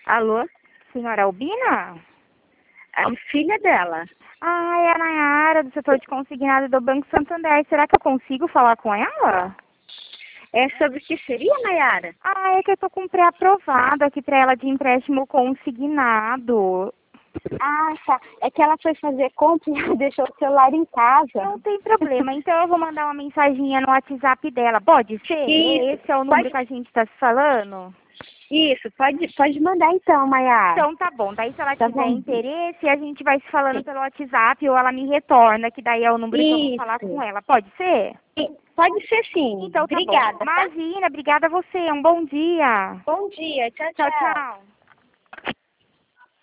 Alô? Senhora Albina? A filha dela. Ah, é a Nayara, do setor de consignado do Banco Santander. Será que eu consigo falar com ela? É sobre o que seria, Nayara? Ah, é que eu tô com um pré-aprovado aqui pra ela de empréstimo consignado. Ah, tá. É que ela foi fazer compra e deixou o celular em casa. Não tem problema, então eu vou mandar uma mensaginha no WhatsApp dela. Pode ser? Isso. Esse é o número Pode... que a gente tá se falando? Isso, pode mandar então, Nayara. Então tá bom, daí se ela Tá tiver bom. interesse, a gente vai se falando pelo WhatsApp ou ela me retorna, que daí é o número que eu vou falar com ela. Pode ser? Pode ser sim. Então tá Obrigada, bom. tá? Imagina, obrigada a você. Um bom dia. Bom dia. Tchau, Tchau, tchau. tchau.